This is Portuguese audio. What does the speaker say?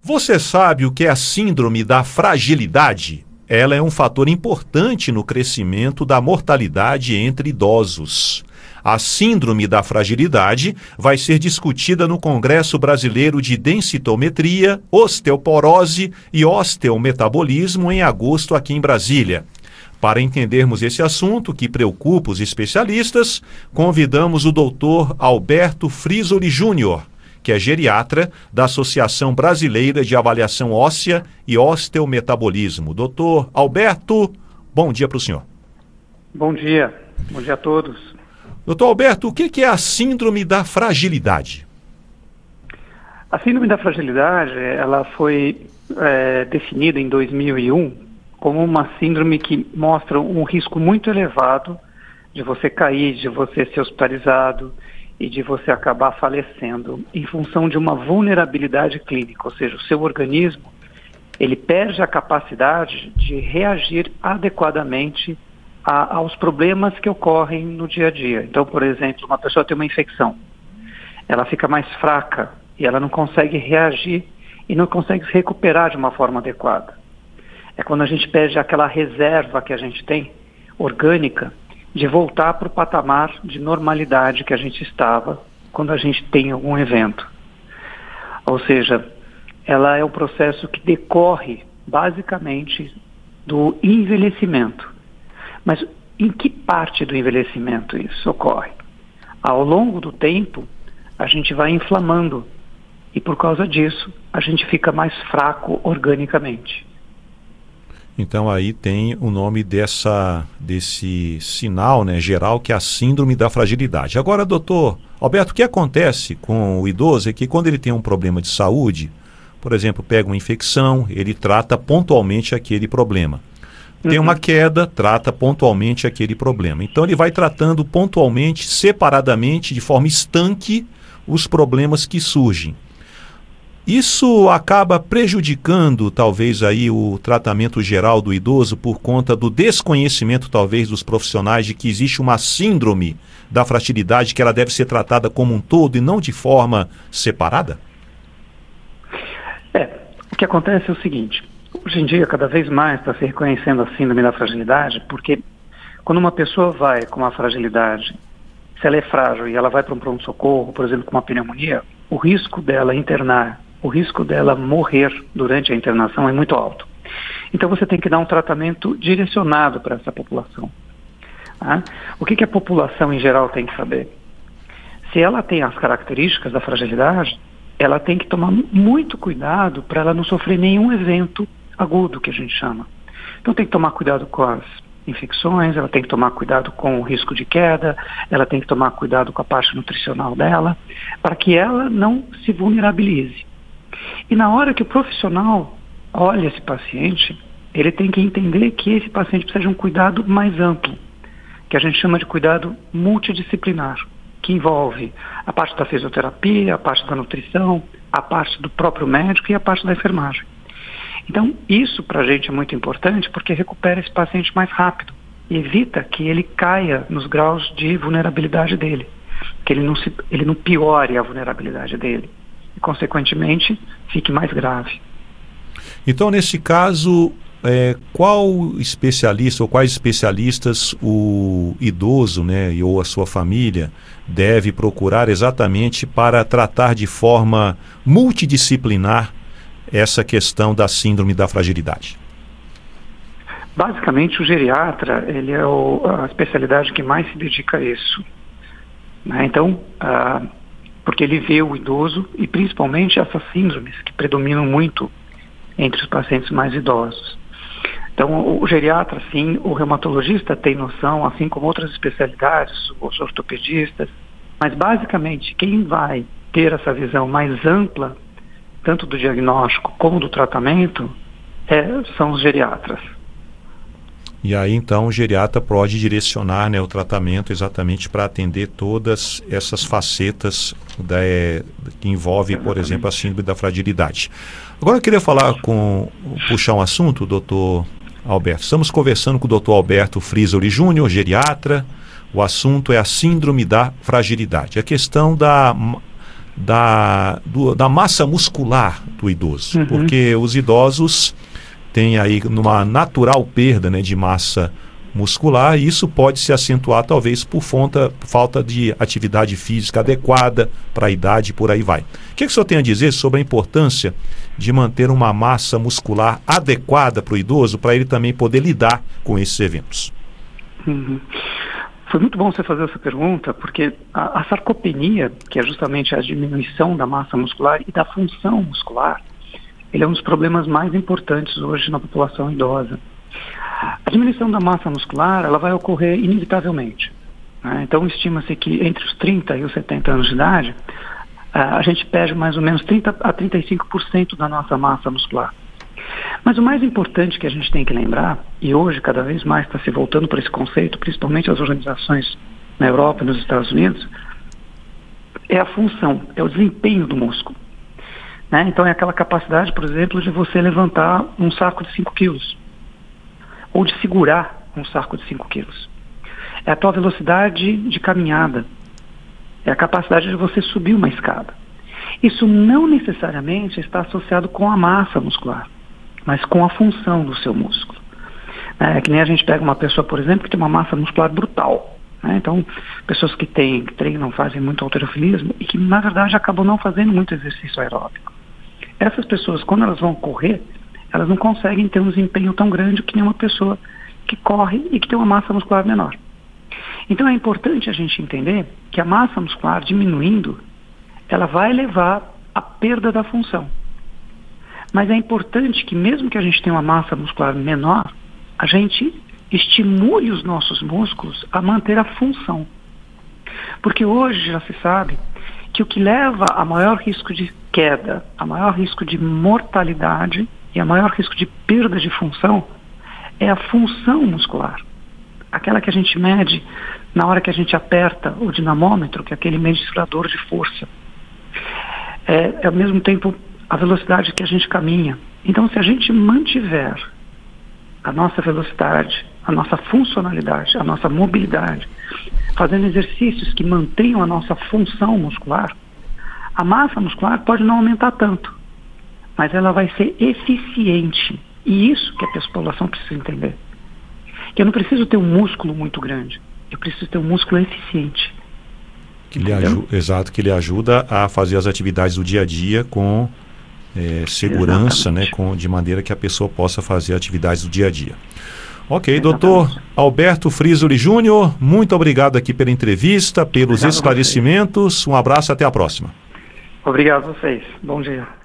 Você sabe o que é a síndrome da fragilidade? Ela é um fator importante no crescimento da mortalidade entre idosos. A síndrome da fragilidade vai ser discutida no Congresso Brasileiro de Densitometria, Osteoporose e Osteometabolismo em agosto aqui em Brasília. Para entendermos esse assunto que preocupa os especialistas, convidamos o Dr. Alberto Frisoli Júnior, que é geriatra da Associação Brasileira de Avaliação Óssea e Osteometabolismo. Doutor Alberto, bom dia para o senhor. Bom dia a todos. Doutor Alberto, o que é a síndrome da fragilidade? A síndrome da fragilidade, ela foi definida em 2001 como uma síndrome que mostra um risco muito elevado de você cair, de você ser hospitalizado e de você acabar falecendo em função de uma vulnerabilidade clínica, ou seja, o seu organismo ele perde a capacidade de reagir adequadamente aos problemas que ocorrem no dia a dia. Então, por exemplo, uma pessoa tem uma infecção, ela fica mais fraca e ela não consegue reagir e não consegue se recuperar de uma forma adequada. É quando a gente perde aquela reserva que a gente tem, orgânica, de voltar para o patamar de normalidade que a gente estava quando a gente tem algum evento. Ou seja, ela é um processo que decorre basicamente do envelhecimento. Mas em que parte do envelhecimento isso ocorre? Ao longo do tempo, a gente vai inflamando e por causa disso a gente fica mais fraco organicamente. Então aí tem o nome desse sinal, né, geral, que é a síndrome da fragilidade. Agora, doutor Alberto, o que acontece com o idoso é que quando ele tem um problema de saúde, por exemplo, pega uma infecção, ele trata pontualmente aquele problema. Tem uma queda, trata pontualmente aquele problema. Então ele vai tratando pontualmente, separadamente, de forma estanque, os problemas que surgem. Isso acaba prejudicando, talvez, aí o tratamento geral do idoso por conta do desconhecimento, talvez, dos profissionais de que existe uma síndrome da fragilidade que ela deve ser tratada como um todo e não de forma separada? O que acontece é o seguinte, hoje em dia cada vez mais está se reconhecendo a síndrome da fragilidade, porque quando uma pessoa vai com uma fragilidade, se ela é frágil e ela vai para um pronto-socorro, por exemplo, com uma pneumonia, o risco dela internar, o risco dela morrer durante a internação é muito alto. Então você tem que dar um tratamento direcionado para essa população. Tá? O que a população em geral tem que saber? Se ela tem as características da fragilidade, ela tem que tomar muito cuidado para ela não sofrer nenhum evento agudo, que a gente chama. Então tem que tomar cuidado com as infecções, ela tem que tomar cuidado com o risco de queda, ela tem que tomar cuidado com a parte nutricional dela, para que ela não se vulnerabilize. E na hora que o profissional olha esse paciente, ele tem que entender que esse paciente precisa de um cuidado mais amplo, que a gente chama de cuidado multidisciplinar, que envolve a parte da fisioterapia, a parte da nutrição, a parte do próprio médico e a parte da enfermagem. Então, isso para a gente é muito importante porque recupera esse paciente mais rápido e evita que ele caia nos graus de vulnerabilidade dele, que ele não piore a vulnerabilidade dele e, consequentemente, fique mais grave. Então, nesse caso, qual especialista ou quais especialistas o idoso, né, ou a sua família deve procurar exatamente para tratar de forma multidisciplinar essa questão da síndrome da fragilidade? Basicamente, o geriatra ele é a especialidade que mais se dedica a isso. Né? Então, porque ele vê o idoso e principalmente essas síndromes que predominam muito entre os pacientes mais idosos. Então, o geriatra, sim, o reumatologista tem noção, assim como outras especialidades, os ortopedistas, mas basicamente quem vai ter essa visão mais ampla, tanto do diagnóstico como do tratamento, são os geriatras. E aí, então, o geriatra pode direcionar, né, o tratamento exatamente para atender todas essas facetas que envolvem, por exemplo, a síndrome da fragilidade. Agora eu queria puxar um assunto, doutor Alberto. Estamos conversando com o doutor Alberto Frisoli Júnior, geriatra. O assunto é a síndrome da fragilidade. A questão da massa muscular do idoso, porque os idosos têm aí uma natural perda, né, de massa muscular, e isso pode se acentuar talvez por falta de atividade física adequada para a idade e por aí vai. O que o senhor tem a dizer sobre a importância de manter uma massa muscular adequada para o idoso, para ele também poder lidar com esses eventos? Foi muito bom você fazer essa pergunta, porque a sarcopenia, que é justamente a diminuição da massa muscular e da função muscular, ele é um dos problemas mais importantes hoje na população idosa. A diminuição da massa muscular, ela vai ocorrer inevitavelmente, né? Então, estima-se que entre os 30 e os 70 anos de idade, a gente perde mais ou menos 30 a 35% da nossa massa muscular. Mas o mais importante que a gente tem que lembrar, e hoje cada vez mais está se voltando para esse conceito, principalmente as organizações na Europa e nos Estados Unidos, é a função, é o desempenho do músculo, né? Então, é aquela capacidade, por exemplo, de você levantar um saco de 5 quilos. Ou de segurar um saco de 5 quilos. É a tua velocidade de caminhada. É a capacidade de você subir uma escada. Isso não necessariamente está associado com a massa muscular, mas com a função do seu músculo. É que nem a gente pega uma pessoa, por exemplo, que tem uma massa muscular brutal, né? Então, pessoas que treinam, fazem muito halterofilismo e que, na verdade, acabam não fazendo muito exercício aeróbico. Essas pessoas, quando elas vão correr, elas não conseguem ter um desempenho tão grande que nem uma pessoa que corre e que tem uma massa muscular menor. Então é importante a gente entender que a massa muscular diminuindo, ela vai levar à perda da função. Mas é importante que mesmo que a gente tenha uma massa muscular menor, a gente estimule os nossos músculos a manter a função. Porque hoje já se sabe que o que leva a maior risco de queda, a maior risco de mortalidade e a maior risco de perda de função é a função muscular. Aquela que a gente mede na hora que a gente aperta o dinamômetro, que é aquele mediador de força. É ao mesmo tempo a velocidade que a gente caminha. Então, se a gente mantiver a nossa velocidade, a nossa funcionalidade, a nossa mobilidade, fazendo exercícios que mantenham a nossa função muscular, a massa muscular pode não aumentar tanto, mas ela vai ser eficiente. E isso que a população precisa entender. Que eu não preciso ter um músculo muito grande, eu preciso ter um músculo eficiente. Exato, que lhe ajuda a fazer as atividades do dia a dia com segurança, né, de maneira que a pessoa possa fazer atividades do dia a dia. Ok, doutor Alberto Frisoli Júnior, muito obrigado aqui pela entrevista, pelos esclarecimentos. Um abraço e até a próxima. Obrigado a vocês. Bom dia.